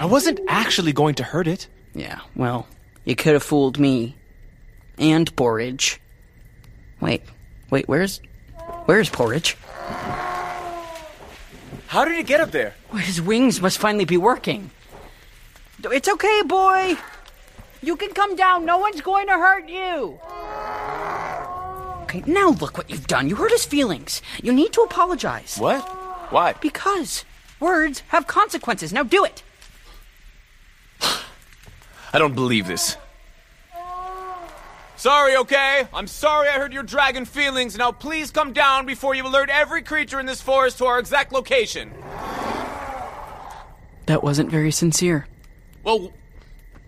I wasn't actually going to hurt it. Yeah, well, you could have fooled me. And Porridge. Wait, where's Porridge? How did he get up there? Well, his wings must finally be working. It's okay, boy. You can come down. No one's going to hurt you. Okay, now look what you've done. You hurt his feelings. You need to apologize. What? Why? Because words have consequences. Now do it. I don't believe this. Sorry, okay? I'm sorry I hurt your dragon feelings. Now please come down before you alert every creature in this forest to our exact location. That wasn't very sincere. Well,